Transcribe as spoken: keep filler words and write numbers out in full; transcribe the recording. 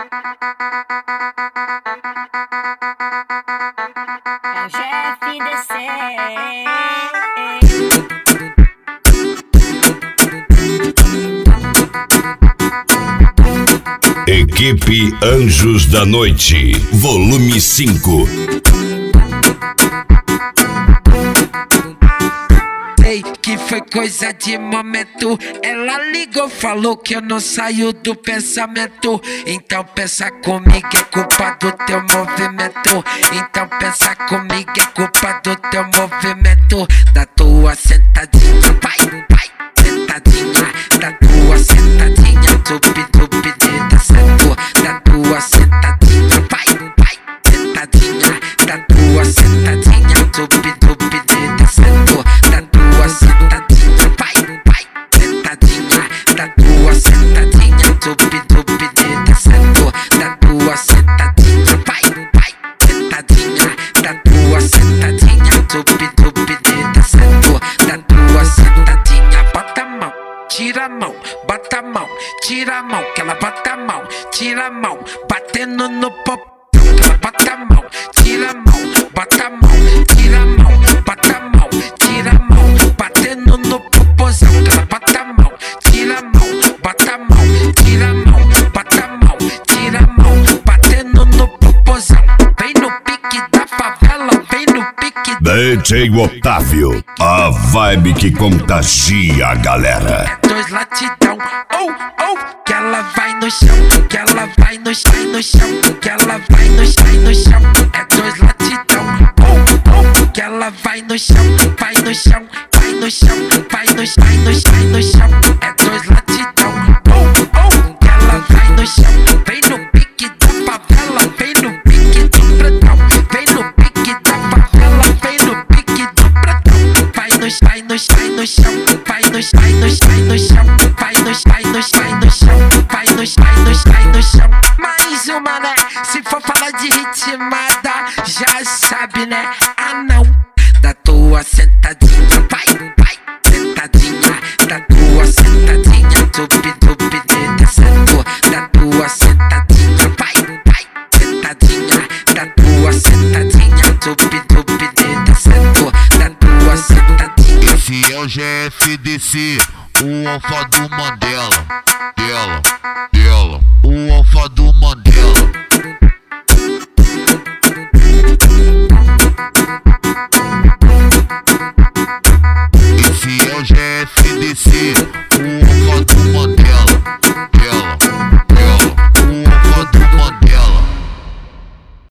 É o G F D C. Equipe Anjos da Noite, volume cinco. Ei, que foi coisa de momento. Ela ligou, falou que eu não saio do pensamento. Então pensa comigo, é culpa do teu movimento. Então pensa comigo, é culpa do teu movimento. Da tua sentadinha, vai, vai, sentadinha. Da tua sentadinha, tupi, tupi, descendo. Da tua sentadinha, vai, vai, sentadinha. Da tua sentadinha, tupi, tupi, descendo. Da tua sentadinha, vai, vai, sentadinha. Da tua sentadinha, tupi, tupi, descendo. Da tua sentadinha, vai, vai, sentadinha. Da tua sentadinha, tupi, tupi, descendo. Da tua sentadinha, bota a mão, tira a mão, bota a mão, tira a mão, que ela bota a mão, tira a mão, batendo no popô. Bota a mão, tira a mão, bota a mão, tira a mão, bota a mão, tira a mão, batendo no popozão. Ela bota a mão, tira a mão, bota a mão, tira a mão, bota a mão, tira a mão, batendo no popozão. Vem no pique da favela, vem no pique D J Otávio, a vibe que contagia a galera. É dois latidão, oh, oh, que ela vai no chão, que ela vai no chão, no chão, que ela vai no chão, no chão. É dois latidão, oh, oh, que ela vai no chão, vai no chão, vai no chão, vai no chão, vai no chão, vai no chão. É dois latidão, oh, oh, que ela vai no chão, vem no pique da favela, vem no pique do pretão, vem no pique da favela, vem no pique do pretão. Vai no chão, vai no chão, vai no chão, vai no chão, vai no chão, vai no chão, vai no chão, vai no chão, vai no chão, vai no chão, vai no chão. Mais uma, né? Se for falar de ritmada, já sabe, né? Ah, não. Da tua sentadinha, vai, vai, sentadinha. Da tua sentadinha, tupi, tupi, descendo. Da tua sentadinha, vai, vai, sentadinha. Da tua sentadinha, tupi, tupi, descendo. Da tua sentadinha. Esse é o G F D C, o alfa do Mandela.